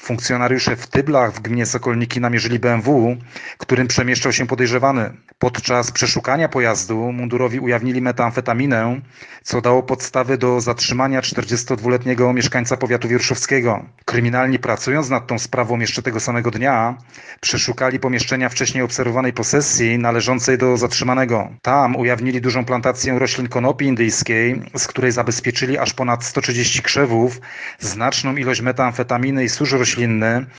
Funkcjonariusze w Tyblach w gminie Sokolniki namierzyli BMW, którym przemieszczał się podejrzewany. Podczas przeszukania pojazdu mundurowi ujawnili metamfetaminę, co dało podstawy do zatrzymania 42-letniego mieszkańca powiatu wieruszowskiego. Kryminalni, pracując nad tą sprawą jeszcze tego samego dnia, przeszukali pomieszczenia wcześniej obserwowanej posesji należącej do zatrzymanego. Tam ujawnili dużą plantację roślin konopi indyjskiej, z której zabezpieczyli aż ponad 130 krzewów, znaczną ilość metamfetaminy i surz roślinny,